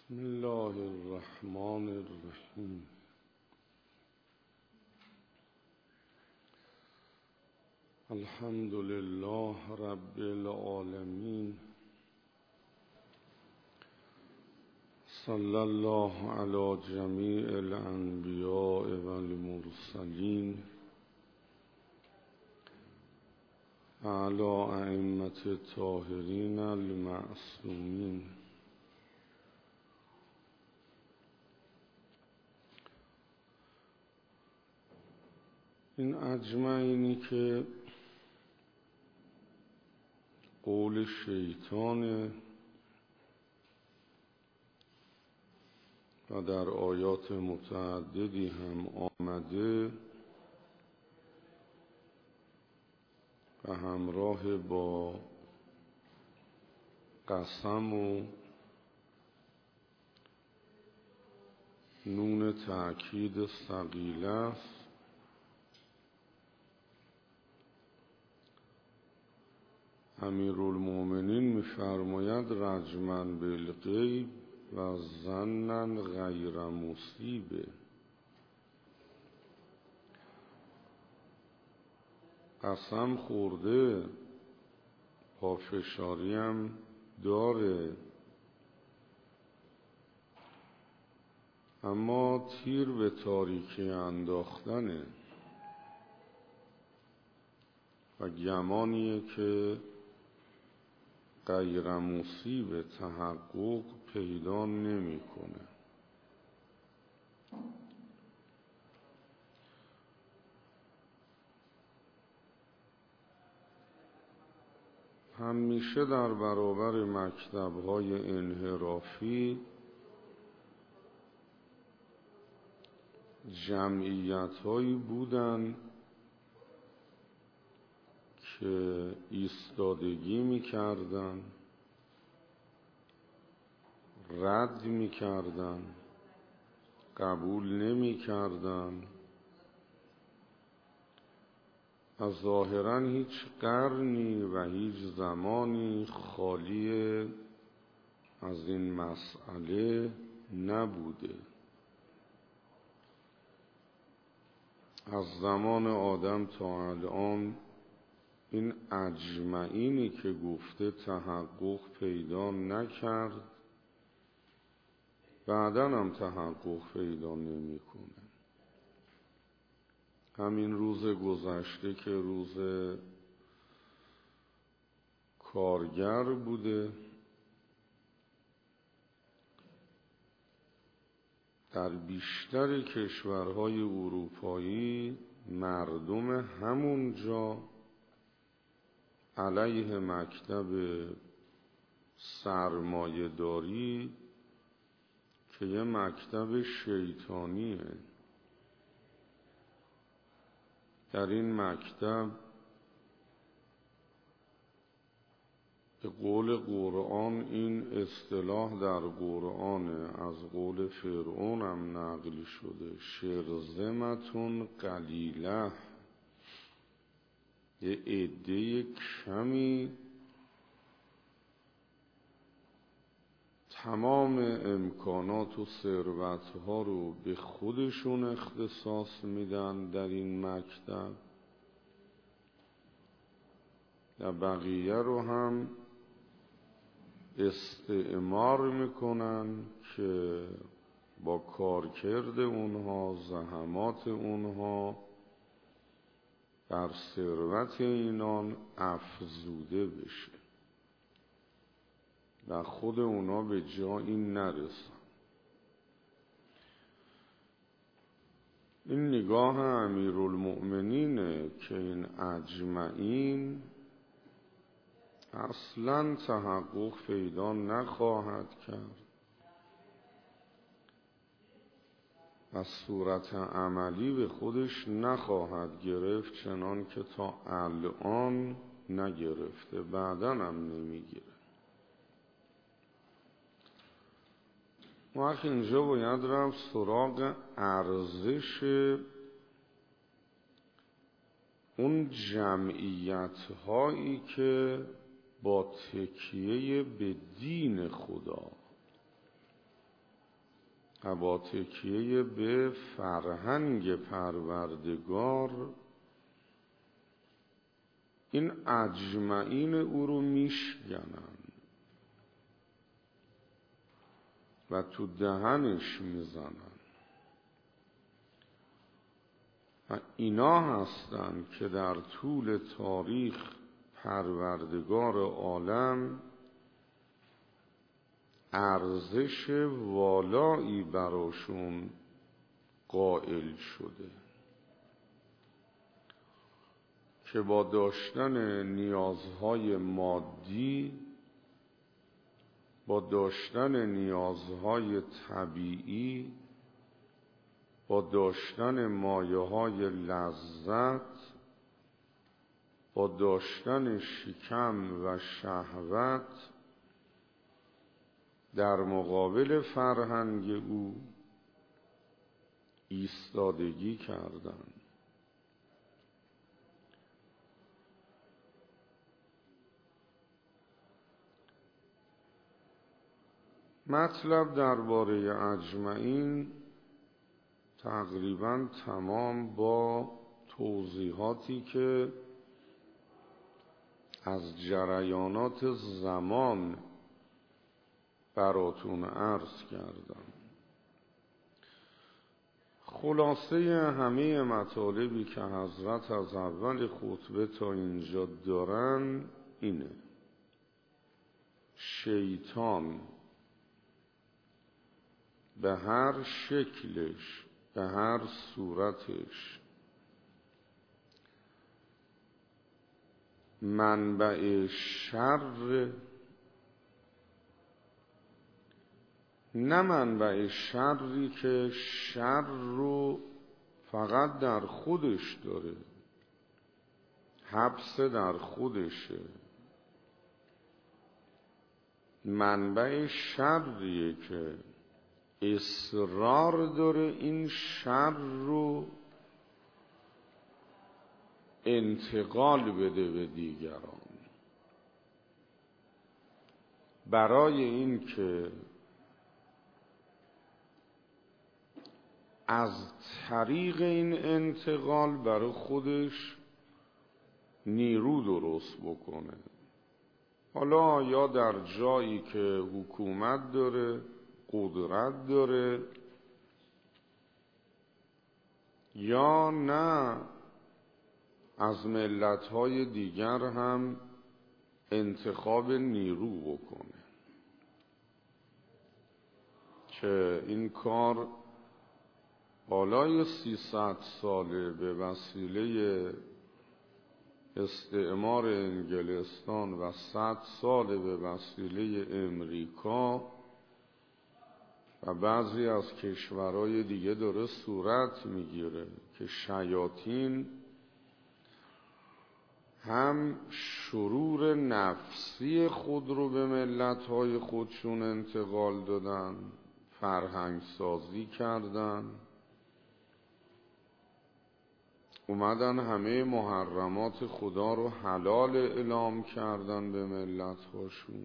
بسم الله الرحمن الرحیم. الحمد لله رب العالمین. صلی الله علی جمیع الانبیاء والمرسلین علی ائمة الطاهرین المعصومین. این اجمعینی که قول شیطانه و در آیات متعددی هم آمده و همراه با قسم و نون تأکید ثقیله است. امیرالمؤمنین می‌فرماید رجماً بالغیب و ظناً غیر مصیب. قسم خورده، پافشاری هم داره، اما تیر به تاریکی انداختنه و گمانیه که غیر مصیب تحقق پیدا نمی‌کنه. همیشه در برابر مکتب‌های انحرافی جمعیت‌هایی بودن که ایستادگی می‌کردن، رد می‌کردن، قبول نمی‌کردن و ظاهراً هیچ قرنی و هیچ زمانی خالی از این مسئله نبوده. از زمان آدم تا الان این اجمعینی که گفته تحقق پیدا نکرد، بعداً هم تحقق پیدا نمی‌کنه. همین روز گذشته که روز کارگر بوده، در بیشتر کشورهای اروپایی مردم همونجا علیه مکتب سرمایه‌داری که یه مکتب شیطانیه، در این مکتب به قول قرآن، این اصطلاح در قرآن از قول فرعون هم نقل شده، شرذمة قلیله، یه عده کمی تمام امکانات و ثروت‌ها رو به خودشون اختصاص میدن در این مکتب و بقیه رو هم استعمار میکنن که با کارکرد اونها، زحمات اونها بر ثروت اینان افزوده بشه و خود اونا به جایی نرسن. این نگاه امیرالمؤمنینه که این اجمعین اصلاً تحقق پیدا نخواهد کرد و صورت عملی به خودش نخواهد گرفت، چنان که تا الان نگرفته، بعداً هم نمیگیره. وقت اینجا باید رفت سراغ ارزش اون جمعیت هایی که با تکیه به دین خدا و با تکیه به فرهنگ پروردگار این اجمعین او رو میشکنن و تو دهنش میزنن و اینا هستن که در طول تاریخ پروردگار عالم ارزش والایی براشون قائل شده که با داشتن نیازهای مادی، با داشتن نیازهای طبیعی، با داشتن مایه‌های لذت، با داشتن شکم و شهوت در مقابل فرهنگ او ایستادگی کردند. مطلب درباره اجمعین تقریباً تمام با توضیحاتی که از جریانات زمان براتون عرض کردم. خلاصه همه مطالبی که حضرت از اول خطبه تا اینجا دارن اینه: شیطان به هر شکلش، به هر صورتش منبع شر، نه منبع شری که شر رو فقط در خودش داره، حبس در خودشه، منبع شریه که اصرار داره این شر رو انتقال بده به دیگران، برای این که از طریق این انتقال برای خودش نیرو درست بکنه. حالا یا در جایی که حکومت داره، قدرت داره، یا نه از ملت‌های دیگر هم انتخاب نیرو بکنه که این کار بالای 300 ساله به وسیله استعمار انگلستان و 100 ساله به وسیله امریکا و بعضی از کشورهای دیگه داره صورت میگیره که شیاطین هم شرور نفسی خود رو به ملت‌های خودشون انتقال دادن، فرهنگ سازی کردن، اومدن همه محرمات خدا رو حلال اعلام کردن به ملت‌هاشون.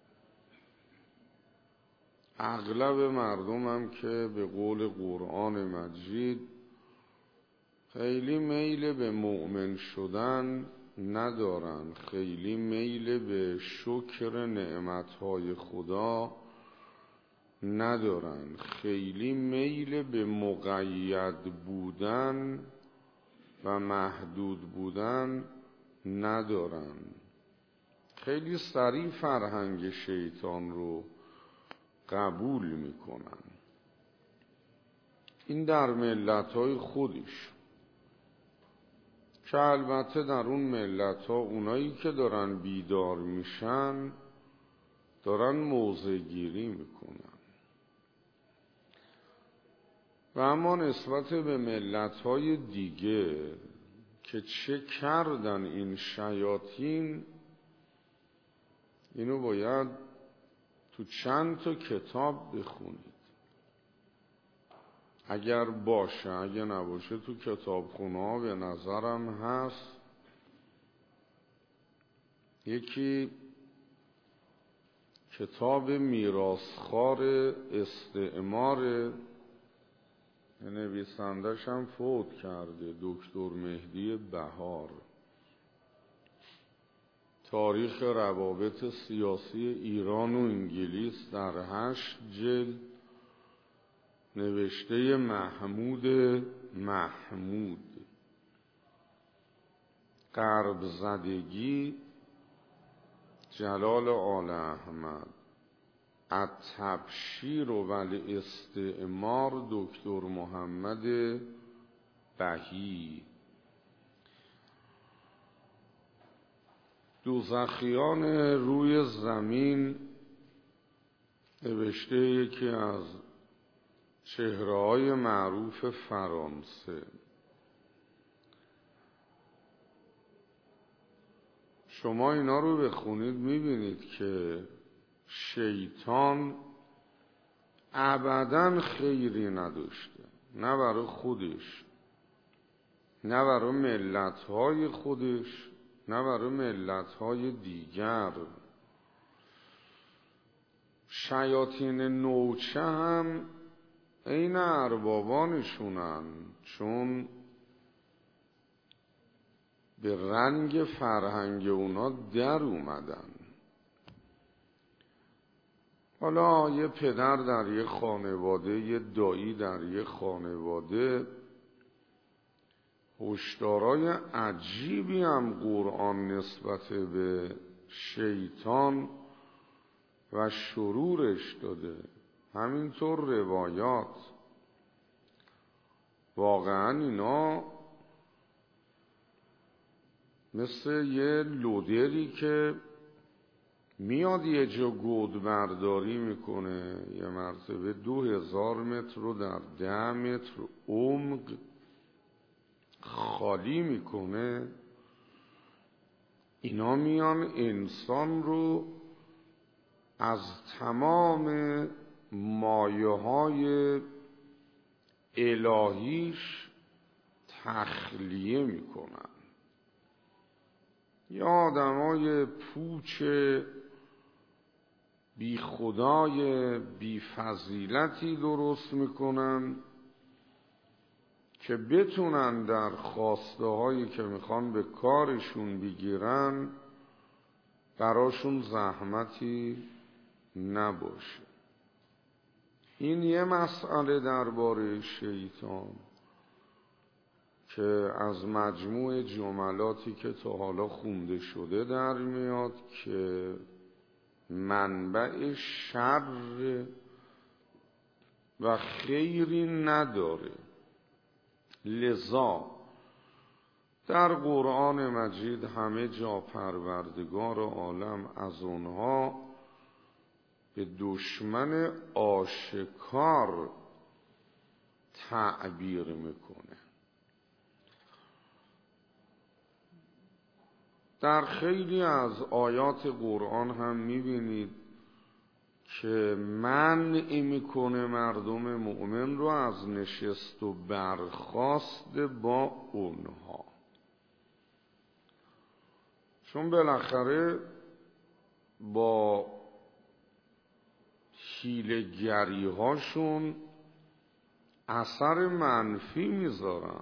اغلب مردم هم که به قول قرآن مجید خیلی میل به مؤمن شدن ندارن، خیلی میل به شکر نعمتهای خدا ندارن، خیلی میل به مقید بودن و محدود بودن ندارن، خیلی سریع فرهنگ شیطان رو قبول میکنن. این در ملت‌های خودش، که البته در اون ملت‌ها اونایی که دارن بیدار میشن دارن موضع‌گیری میکنن. و اما نسبت به ملت‌های دیگه که چه کردن این شیاطین، اینو باید تو چند تا کتاب بخونید. اگر باشه، اگه نباشه تو کتابخونه ها به نظرم هست. کتاب میراثخوار استعمار، نویسندش هم فوت کرده، دکتر مهدی بهار. تاریخ روابط سیاسی ایران و انگلیس در 8 جلد، نوشته محمود. غرب زدگی جلال آل احمد. التبشیر و الاستعمار دکتر محمد بهی. دوزخیان روی زمین، نوشته یکی از چهره‌های معروف فرانسه. شما اینا رو بخونید میبینید که شیطان ابداً خیری نداشته، نه برای خودش، نه برای ملت‌های خودش، نه برای ملت‌های دیگر. شیاطین نوچه هم عین اربابانشونن، چون به رنگ فرهنگ اونا در اومدن. حالا یه پدر در یه خانواده، یه دایی در یه خانواده، هشدارای عجیبی هم قرآن نسبت به شیطان و شرورش داده، همینطور روایات. واقعا اینا مثل یه لودری که میاد یه جا گود برداری میکنه، یه مرتبه 2000 متر رو در 10 متر عمق خالی میکنه. اینا میان انسان رو از تمام مایه‌های الهیش تخلیه میکنن. یا آدمای پوچ بی خدای بی فضیلتی درست میکنن که بتونن در خواسته هایی که میخوان به کارشون بگیرن براشون زحمتی نباشه. این یه مسئله درباره شیطان که از مجموع جملاتی که تا حالا خونده شده در میاد که منبع شر و خیری نداره. لذا در قرآن مجید همه جا پروردگار عالم از اونها به دشمن آشکار تعبیر میکنه. در خیلی از آیات قرآن هم میبینید که منع میکنه مردم مؤمن رو از نشست و برخاست با اونها، چون بالاخره با حیله‌گری هاشون اثر منفی میذارن،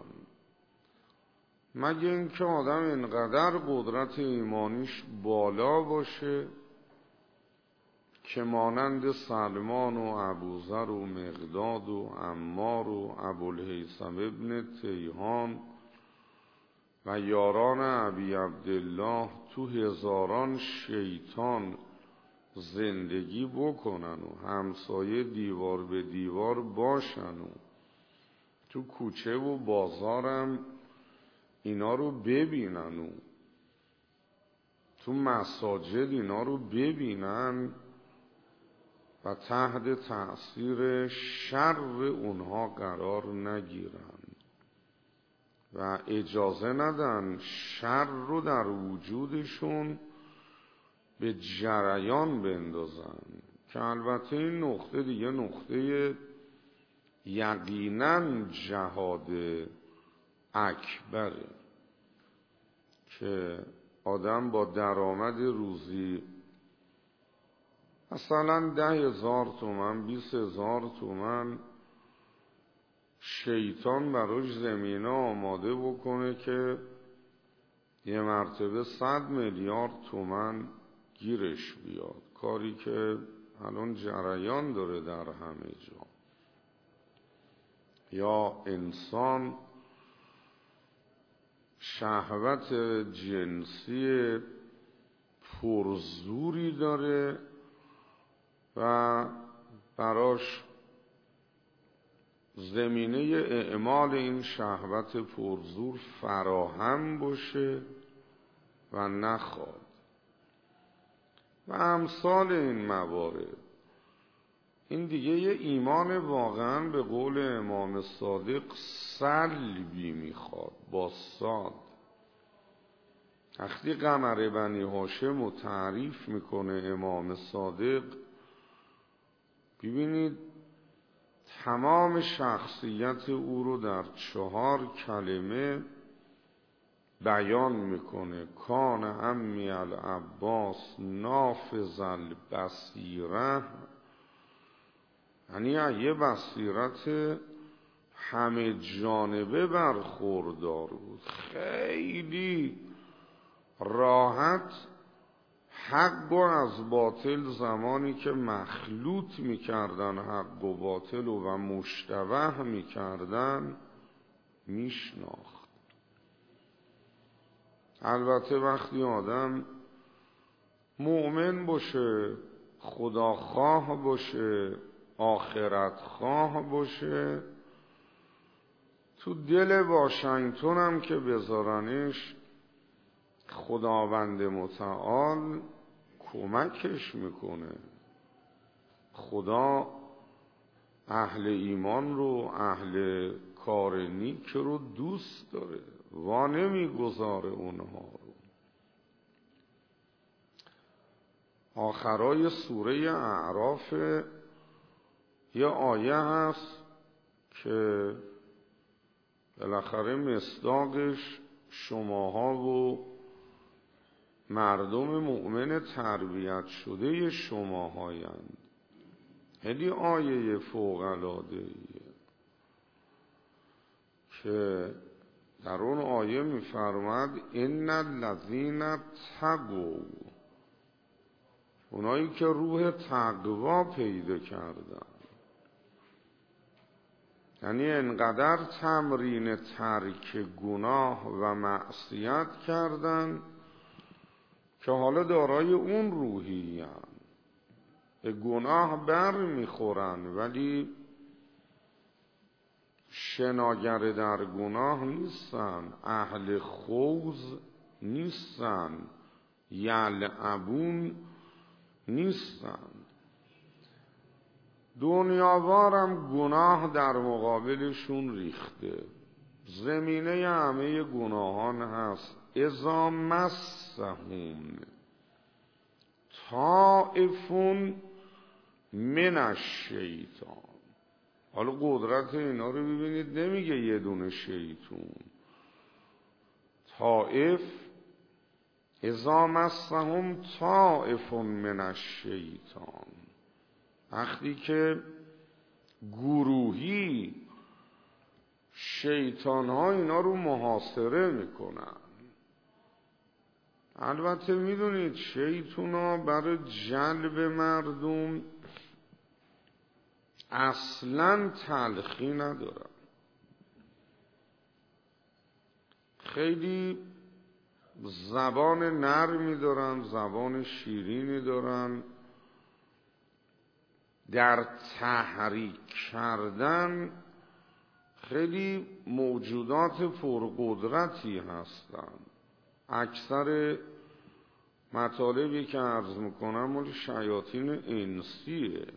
مگه اینکه آدم اینقدر قدرت ایمانیش بالا باشه که مانند سلمان و ابوذر و مقداد و عمار و ابوالهیثم ابن تیهان و یاران ابی عبدالله تو هزاران شیطان زندگی بکنن و همسایه دیوار به دیوار باشن و تو کوچه و بازارم اینا رو ببینن و تو مساجد اینا رو ببینن و تحت تأثیر شر اونها قرار نگیرن و اجازه ندن شر رو در وجودشون به جریان بندازن، که البته این نقطه دیگه نقطه یقیناً جهاد اکبره که آدم با درآمد روزی مثلا 10,000 تومن 20,000 تومن شیطان براش زمینه آماده بکنه که یه مرتبه 100 میلیارد تومن گیرش بیاد، کاری که الان جریان داره در همه جا. یا انسان شهوت جنسی پرزوری داره و براش زمینه اعمال این شهوت پرزور فراهم باشه و نخواد و امثال این موارد. این دیگه یه ایمان واقعا به قول امام صادق سلبی میخواد، با صاد. وقتی قمر بنی هاشم رو تعریف میکنه امام صادق، ببینید تمام شخصیت او رو در 4 کلمه بیان میکنه. کان عمی العباس نافذ البصیره، یعنی یه بصیرت همه جانبه برخوردار بود، خیلی راحت حق و از باطل زمانی که مخلوط میکردن حق و باطل و مشتبه میکردن میشناخت. البته وقتی آدم مؤمن باشه، خداخواه باشه، آخرت خواه باشه، تو دل واشنگتن هم که بذارنش خداوند متعال کمکش میکنه. خدا اهل ایمان رو، اهل کار نیک رو دوست داره، وا نمیگذاره اونها رو. آخرای سوره اعراف یه آیه هست که بالاخره مصداقش شماها و مردم مؤمن تربیت شده شماهایند. خیلی آیه فوق‌العاده‌ایه که در اون آیه می‌فرماد ان الذین تقوا، اونایی که روح تقوا پیدا کردن، یعنی انقدر تمرین ترک گناه و معصیت کردن که حالا دارای اون روحی هستند. به گناه بر میخورن ولی شناگر در گناه نیستن، اهل خوض نیستن، یلعبون نیستن. دنیاوارم گناه در مقابلشون ریخته، زمینه همه گناهان هست. اذا مسهم طائف من الشیطان. حالا قدرت اینا رو ببینید، نمیگه یه دونه شیطون، طائف. اذا مسهم طائف من الشیطان، وقتی که گروهی شیطان ها اینا رو محاصره میکنن. البته میدونید شیطان ها برای جلب مردم اصلا تلخی ندارن، خیلی زبان نرمی دارن، زبان شیرینی دارن، در تحریک کردن خیلی موجودات پرقدرتی هستند. اکثر مطالبی که عرض میکنم مال شیاطین انسیه.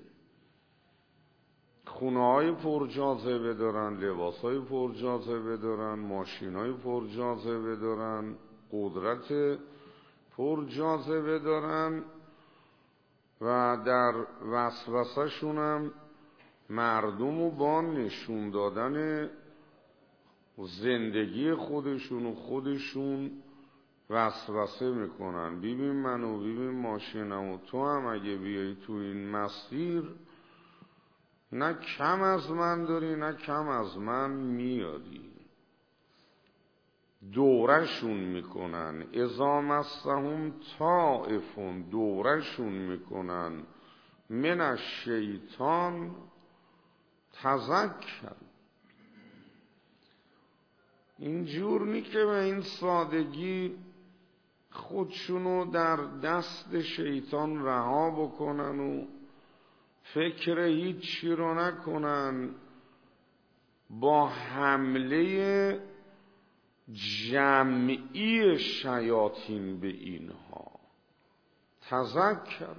خونه های پرجاذبه دارن، لباس های پرجاذبه دارن، ماشین های پرجاذبه دارن، قدرت پرجاذبه دارن و در وسوسه شونم مردم رو با نشون دادن زندگی خودشون وسوسه میکنن ببین منو، ببین ماشینمو، تو هم اگه بیایی تو این مسیر نه کم از من داری نه کم از من میاری. دورشون میکنن، اذا مسهم طائفون، دورشون میکنن من الشیطان تذکر. اینجور نی که به این سادگی خودشونو در دست شیطان رها بکنن و فکر هیچی رو نکنن با حمله جمعی شیاطین به اینها. تذکر،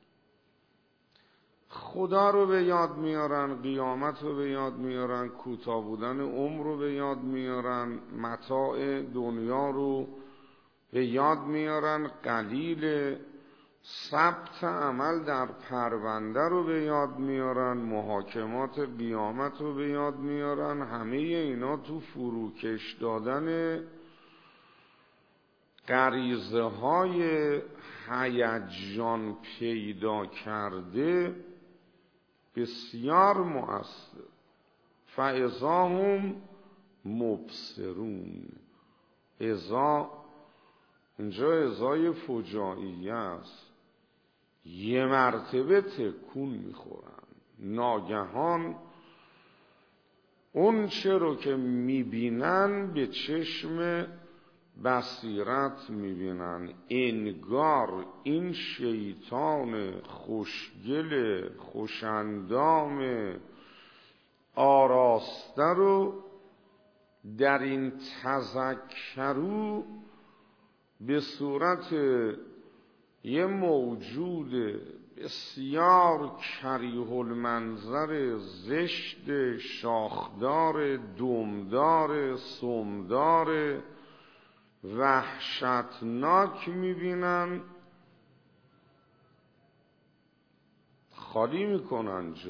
خدا رو به یاد میارن، قیامت رو به یاد میارن، کوتاه بودن عمر رو به یاد میارن، متاع دنیا رو به یاد میارن، قلیل ثبت عمل در پرونده رو به یاد میارن، محاکمات قیامت رو به یاد میارن. همه اینا تو فروکش دادن غریزه های هیجان پیدا کرده بسیار مؤثر. فاذا هم مبصرون، اذا اینجا ازای فجائیه است، یه مرتبه تکون میخورن، ناگهان اون چه رو که میبینن به چشم بصیرت میبینن. انگار این شیطان خوشگل خوشندام آراسته رو در این تذکرو به صورت یه موجود بسیار کریه المنظر، زشت، شاخدار، دمدار، سمدار، وحشتناک میبینن، خالی میکنن جا.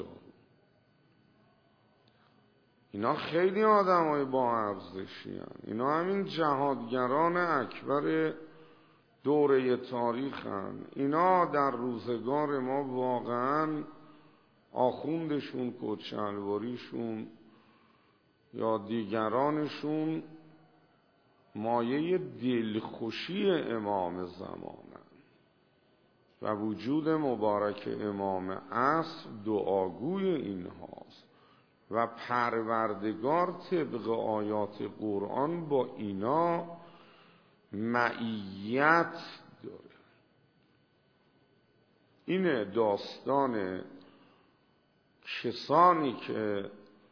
اینا خیلی آدمای با ارزشی هن. اینا همین جهادگران اکبر دوره تاریخ هن. اینا در روزگار ما واقعا آخوندشون، کچلواریشون یا دیگرانشون مایه دلخوشی امام زمانن و وجود مبارک امام عصر دعاگوی اینهاست و پروردگار طبق آیات قرآن با اینا معیت داره. اینه داستان کسانی که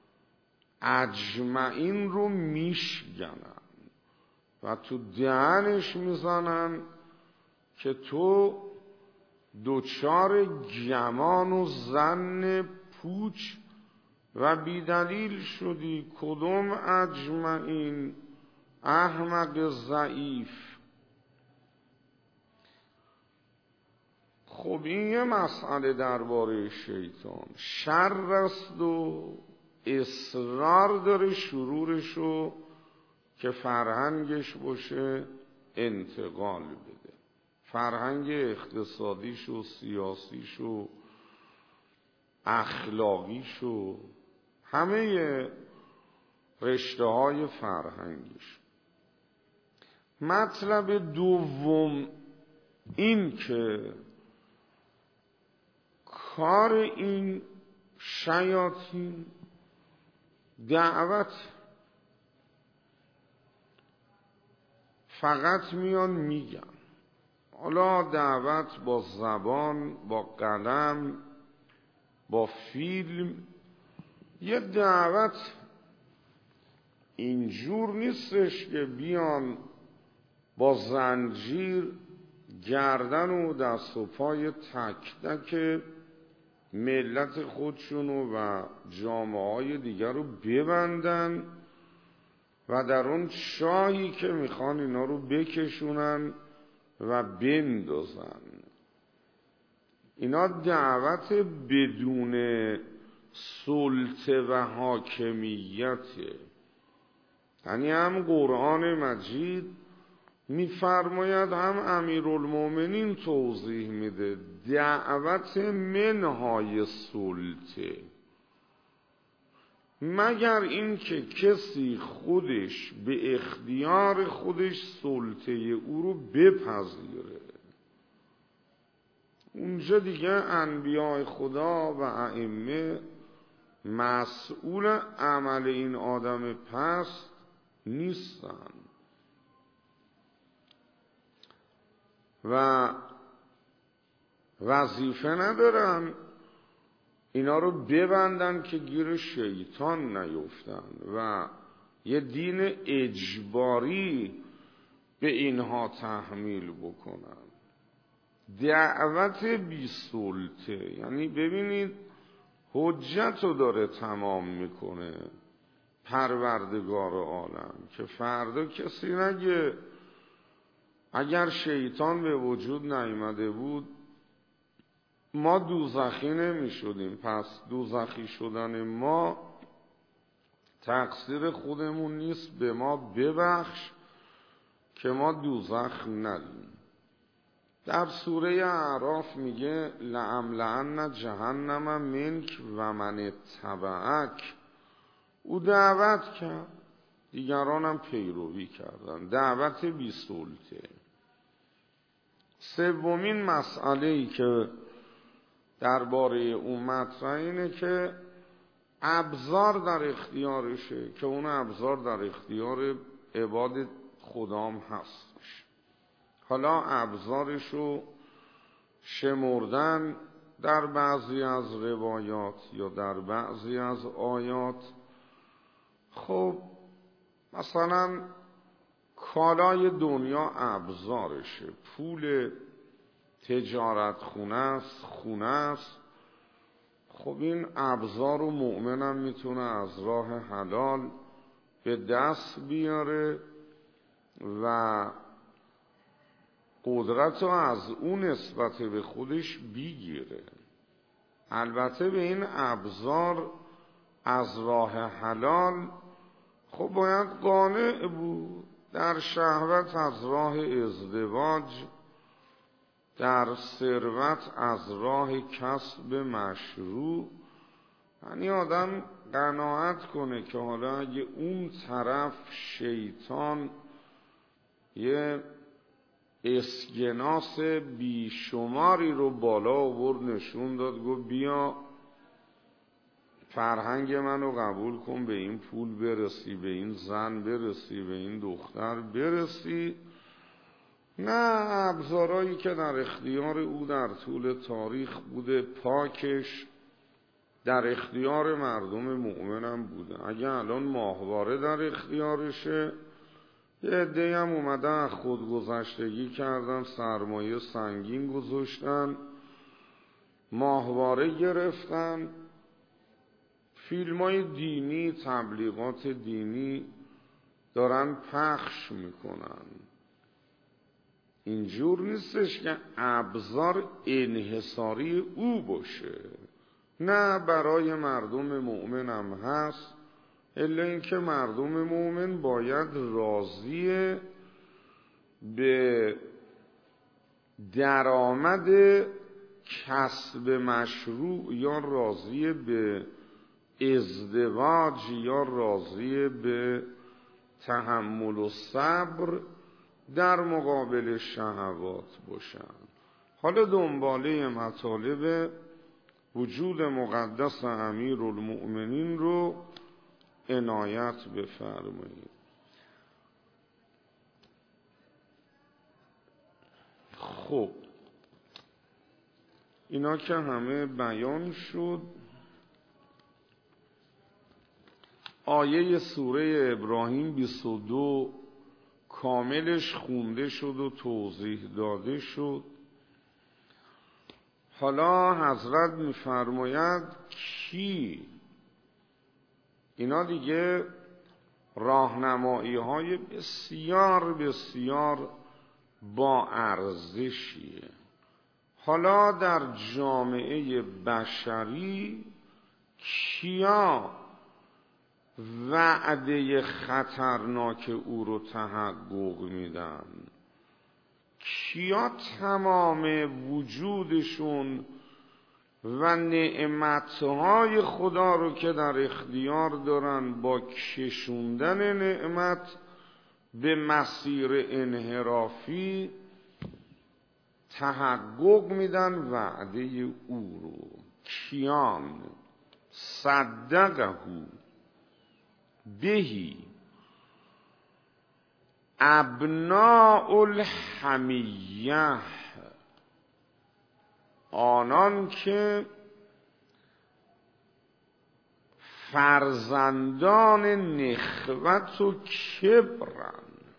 اجمعین رو میشکنن و تو دهنش میزنن که تو دوچار گمان و ظن پوچ و بیدلیل شدی. کدوم اجمعین؟ احمق ضعیف. خب این یه مسئله درباره شیطان، شر است و اصرار داره شرورشو که فرهنگش باشه انتقال بده، فرهنگ اقتصادیشو، سیاسیشو، اخلاقیشو، همه رشته های فرهنگیش. مطلب دوم این که کار این شیاطین دعوت، فقط میان میگن. حالا دعوت با زبان، با قلم، با فیلم. یه دعوت اینجور نیستش که بیان با زنجیر گردن و دست و پای تک تک ملت خودشونو و جامعه های دیگر رو ببندن و در اون شاهی که میخوان اینا رو بکشونن و بندازن. اینا دعوت بدون سلطه و حاکمیته. یعنی هم قرآن مجید میفرماید هم امیرالمومنین توضیح میده دعوت منهای سلطه، مگر این که کسی خودش به اختیار خودش سلطه او رو بپذیره. اونجا دیگه انبیاء خدا و ائمه مسئول عمل این آدم پست نیستن و وظیفه ندارن اینا رو ببندن که گیر شیطان نیفتن و یه دین اجباری به اینها تحمیل بکنن. دعوت بی سلطه یعنی ببینید حجت رو داره تمام میکنه پروردگار عالم که فردا کسی نگه اگر شیطان به وجود نیامده بود ما دوزخی نمی شدیم، پس دوزخی شدن ما تقصیر خودمون نیست، به ما ببخش که ما دوزخ ندیم. در سوره اعراف میگه لأملأن جهنم منک و من اتبعک. او دعوت کرد، دیگران هم پیروی کردن. دعوت بی سلطه. سومین مسئله‌ای که درباره اون مطرح اینه که ابزار در اختیارشه که اون ابزار در اختیار عباد خدام هستش. حالا ابزارشو شمردن در بعضی از روایات یا در بعضی از آیات. خب مثلا کالای دنیا ابزارشه، پول تجارت خونه است. خب این ابزار رو مؤمنم میتونه از راه حلال به دست بیاره و قدرت رو از اون نسبت به خودش بگیره. البته به این ابزار از راه حلال خب باید قانع بود. در شهوت از راه ازدواج، در ثروت از راه کسب مشروع، یعنی آدم قناعت کنه که حالا اگه اون طرف شیطان یه اسکناس بیشماری رو بالا آورد نشون داد، گفت بیا فرهنگ منو قبول کن، به این پول برسی، به این زن برسی، به این دختر برسی. نه، ابزارهایی که در اختیار او در طول تاریخ بوده پاکش در اختیار مردم مؤمنم بوده. اگه الان ماهواره در اختیارشه، یه عده‌ای هم اومدن خودگذشتگی کردن، سرمایه سنگین گذاشتن، ماهواره گرفتن، فیلمای دینی، تبلیغات دینی دارن پخش میکنن. اینجور نیستش که ابزار انحصاری او باشه، نه، برای مردم مؤمن هم هست، الا اینکه مردم مؤمن باید راضی به درآمد کسب مشروع یا راضی به ازدواج یا راضی به تحمل و صبر در مقابل شهوات باشن. حالا دنباله مطالب وجود مقدس امیرالمؤمنین رو عنایت بفرمایید. خب اینا که همه بیان شد، آیه سوره ابراهیم 22 کاملش خونده شد و توضیح داده شد. حالا حضرت می‌فرماید کی؟ اینا دیگه راهنمایی‌های بسیار بسیار با ارزشیه. حالا در جامعه بشری کیا وعده خطرناک او رو تحقق میدن؟ کیا تمام وجودشون و نعمتهای خدا رو که در اختیار دارن با کشوندن نعمت به مسیر انحرافی تحقق میدن وعده او رو. کیان صدقه بهی ابناء الحمیه، آنان که فرزندان نخوت و کبرن.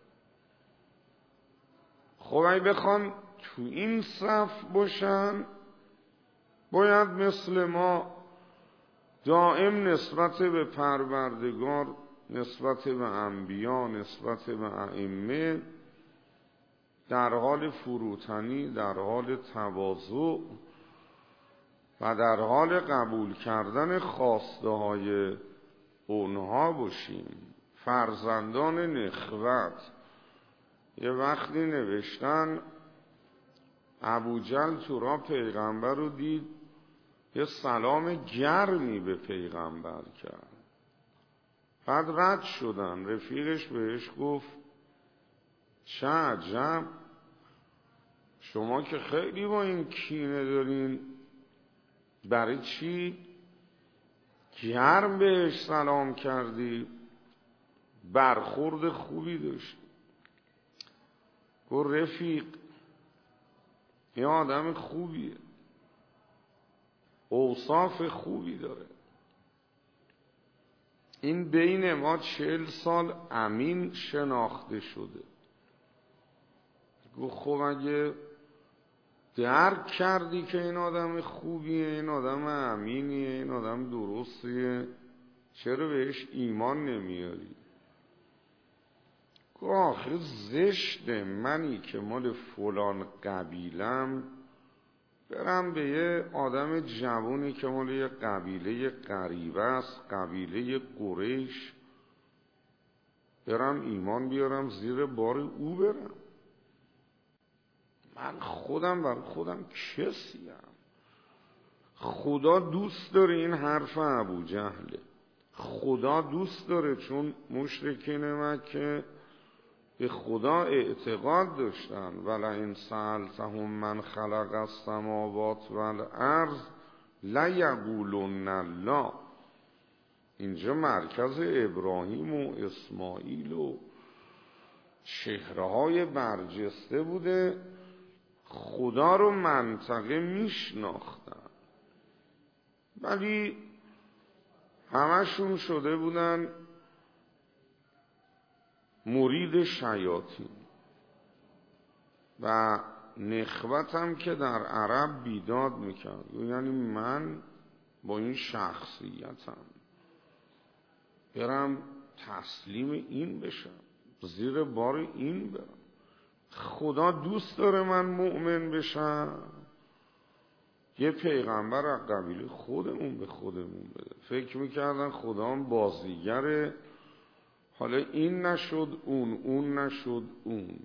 خب اگه بخوان تو این صف باشن باید مثل ما دائم نسبت به پروردگار، نسبت به انبیا، نسبت به ائمه در حال فروتنی، در حال تواضع و در حال قبول کردن خواسته های اونها باشیم. فرزندان نخوت، یه وقتی نوشتن ابوجهل تو راه پیغمبر رو دید، یه سلام گرمی به پیغمبر کرد. بعد رد شدن. رفیقش بهش گفت چه عجب، شما که خیلی با این کینه دارین، برای چی گرم بهش سلام کردی؟ برخورد خوبی داشت. گفت رفیق یه آدم خوبیه، اوصاف خوبی داره، این بین ما 40 سال امین شناخته شده. گفت خب اگه درک کردی که این آدم خوبیه، این آدم امینیه، این آدم درستیه، چرا بهش ایمان نمیاری؟ گفت آخه زشته منی که مال فلان قبیلم برم به یه آدم جوونی که مال یه قبیله غریبه است، قبیله قریش، برم ایمان بیارم زیر بار او برم؟ من خودم بر خودم کسیم. خدا دوست داره این حرف ابوجهله، خدا دوست داره، چون مشرکین مکه به خدا اعتقاد داشتن ولئن سألتهم من خلق السماوات والارض لیقولن الله. اینجا مرکز ابراهیم و اسماعیل و چهره‌های برجسته بوده، خدا رو منطقه میشناختن، ولی همشون شده بودن مرید شیاطین. و نخوت هم که در عرب بیداد میکرد، یعنی من با این شخصیتم برم تسلیم این بشم، زیر بار این برم. خدا دوست داره من مؤمن بشم؟ یه پیغمبر از قبیله خودمون به خودمون بده. فکر میکردن خدا هم بازیگره، حالا این نشد اون نشد اون.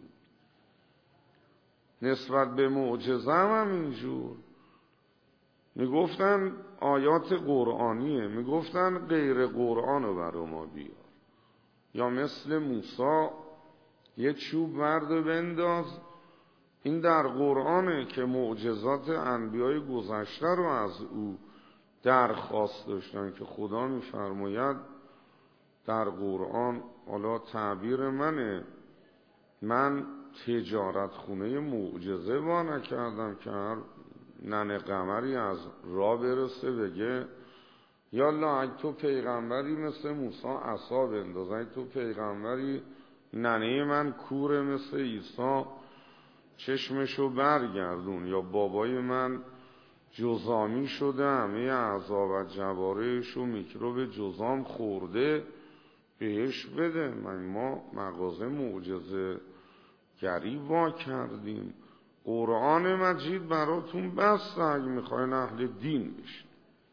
نسبت به معجزه هم اینجور میگفتن آیات قرآنیه، میگفتن غیر قرآن رو برا ما بیار، یا مثل موسی یه چوب ورد و بنداز. این در قرآنه که معجزات انبیای گذشته رو از او درخواست داشتن که خدا میفرماید در قرآن، حالا تعبیر منه، من تجارت خونه معجزه وا نکردم که هر ننه قمری از راه برسه بگه یالا اگه تو پیغمبری مثل موسی عصا بنداز، اگه تو پیغمبری ننه من کوره مثل عیسی چشمشو برگردون، یا بابای من جزامی شده همه اعضا و جوارحشو میکروب جزام خورده بهش بده. ما مغازه معجزه گری وا کردیم، قرآن مجید براتون بسته اگه میخواین اهل دین بشین.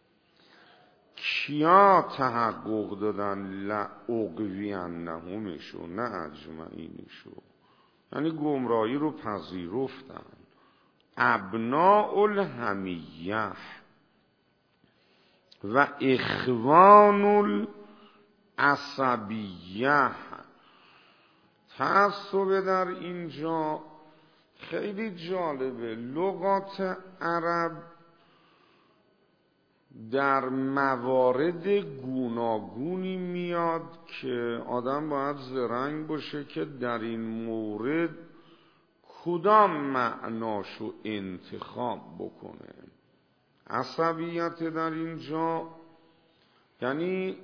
کیا تحقق دادن؟ لأغوینهمشو، نه اجمعینشو. یعنی گمراهی رو پذیرفتن. ابناء الحمیه و اخوان العصبیه. تعصب در اینجا خیلی جالبه. لغات عرب در موارد گوناگونی میاد که آدم باید زرنگ باشه که در این مورد کدام معناشو انتخاب بکنه. عصبیت در اینجا یعنی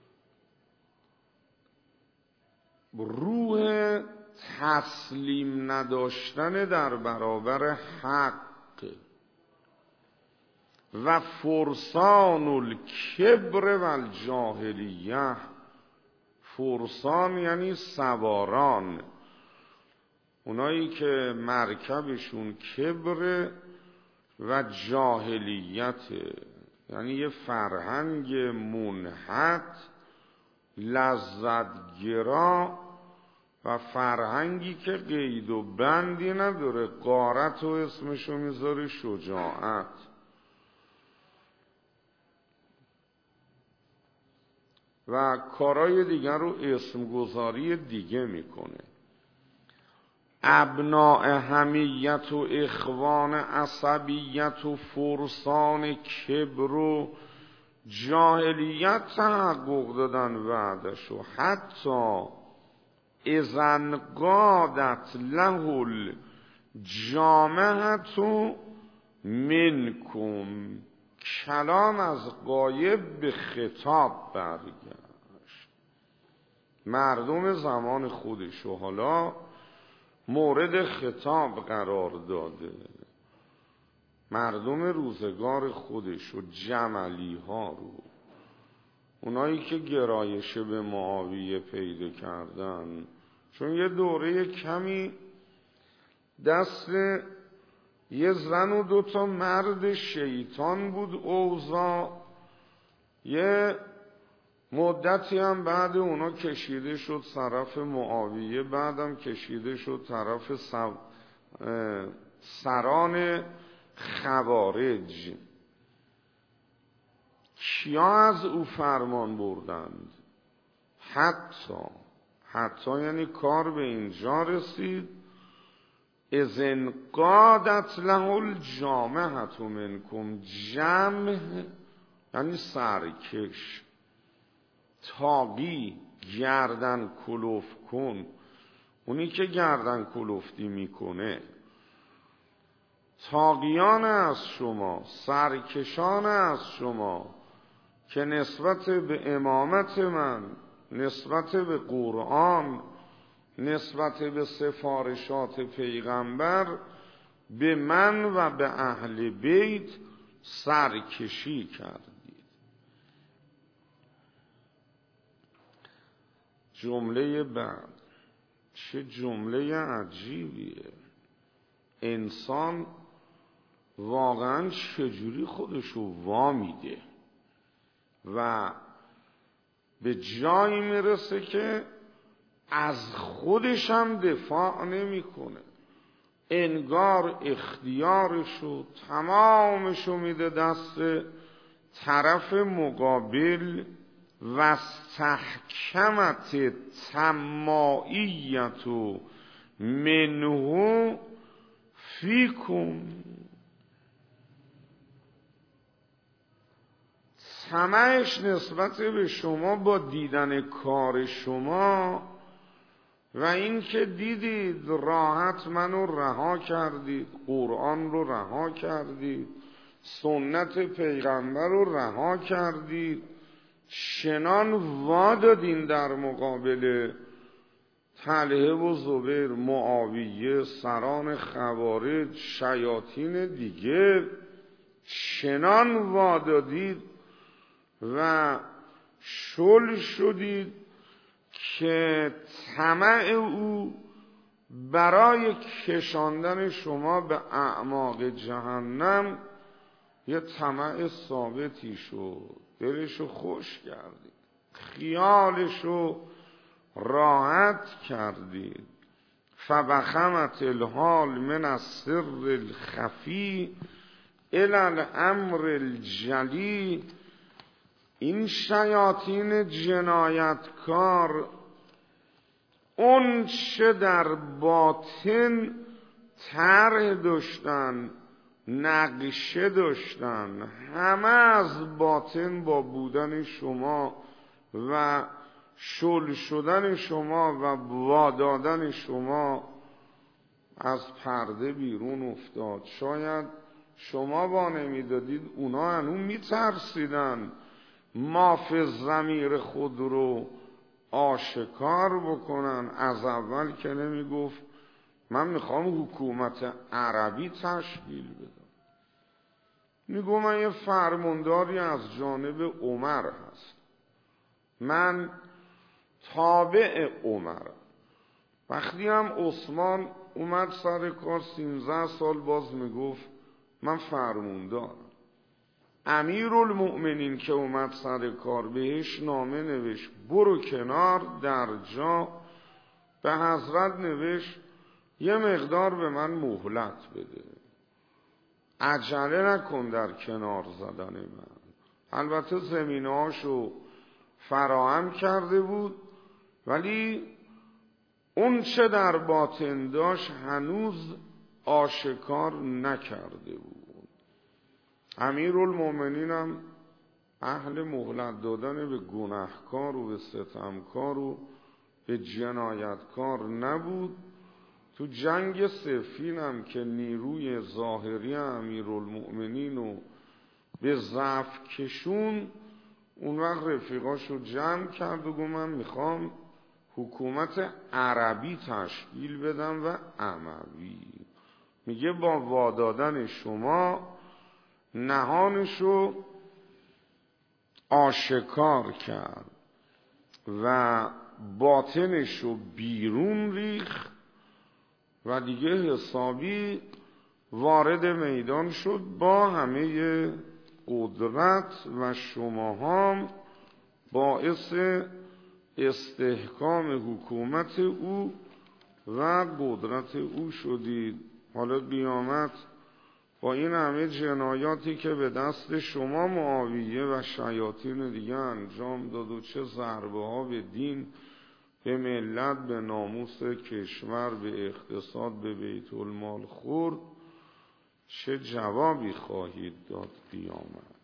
روح تسلیم نداشتن در برابر حق و فرسان الکبر و الجاهلیه. فرسان یعنی سواران، اونایی که مرکبشون کبر و جاهلیت، یعنی یه فرهنگ منحط لذتگرا و فرهنگی که قید و بندی نداره. غارت و اسمشو میذاره شجاعت. و کارهای دیگر رو اسمگذاری دیگه میکنه. ابناء حمیت و اخوان عصبیت و فرسان کبر و جاهلیت تحقق دادن وعدش و حتی اذن قادت له الجامعت منکم. کلام از غایب به خطاب برگشت. مردم زمان خودشو حالا مورد خطاب قرار داده. مردم روزگار خودشو، جملی ها رو، اونایی که گرایش به معاویه پیدا کردن. چون یه دوره کمی دست یه زن و 2 مرد شیطان بود اوضاع. یه مدتی هم بعد اونا کشیده شد طرف معاویه، بعدم کشیده شد طرف سران خوارج. کیا از او فرمان بردند؟ حتی یعنی کار به اینجا رسید اذن قادت له الجامعة منکم. جمع یعنی سرکش، تاقی، گردن کلوف کن. اونی که گردن کلوفتی میکنه. تاقیان از شما، سرکشان از شما که نسبت به امامت من، نسبت به قرآن، نسبت به سفارشات پیغمبر به من و به اهل بیت سرکشی کردید. جمله بعد چه جمله عجیبیه. انسان واقعا چجوری خودشو وامیده و به جایی میرسه که از خودش هم دفاع نمیکنه. انگار اختیارشو تمامشو میده دست طرف مقابل. و استحکمت طماعیت منه فیکم. طمعش نسبت به شما با دیدن کار شما و این که دیدید راحت منو رها کردید، قرآن رو رها کردید، سنت پیغمبر رو رها کردید، چنان وادادین در مقابل طلحه و زبیر، معاویه، سران خوارج، شیاطین دیگه، چنان وادادید و شل شدید که طمع او برای کشاندن شما به اعماق جهنم یه طمع ثابتی شد. دلشو خوش کردید، خیالشو راحت کردید. فبخمت الحال من السر الخفی الی الامر الجلی. این شیاطین جنایتکار اون چه در باطن طرح داشتن، نقشه داشتن، همه از باطن با بودن شما و شل شدن شما و وادادن شما از پرده بیرون افتاد. شاید شما با نمیدادید، اونا هنوز میترسیدن ما فی ضمیر خود رو آشکار بکنن. از اول که نمیگفت من میخوام حکومت عربی تشکیل بدم، میگو من یه فرمانداری از جانب عمر هست، من تابع عمرم. وقتی هم عثمان اومد سر کار 13 سال باز میگفت من فرماندارم. امیرالمؤمنین که اومد سر کار بهش نامه نوشت برو کنار، در جا به حضرت نوشت یه مقدار به من مهلت بده، عجله نکن در کنار زدن من. البته زمینه‌هاشو فراهم کرده بود ولی اون چه در باطن داشت هنوز آشکار نکرده بود. امیرالمؤمنین هم اهل مهلت دادن به گناهکار و به ستمکار و به جنایتکار نبود. تو جنگ صفین هم که نیروی ظاهری امیرالمؤمنین رو به ضعف کشون، اون وقت رفیقاشو جمع کرد و گفت من میخوام حکومت عربی تشکیل بدم و اموی. میگه با وادادن شما نهانشو آشکار کرد و باطنشو بیرون ریخت و دیگه حسابی وارد میدان شد با همه قدرت و شماها باعث استحکام حکومت او و قدرت او شدید. حالا قیامت با این همه جنایاتی که به دست شما معاویه و شیاطین دیگه انجام داد و چه ضربه ها به دین، به ملت، به ناموس کشور، به اقتصاد، به بیت المال خورد، چه جوابی خواهید داد قیامت؟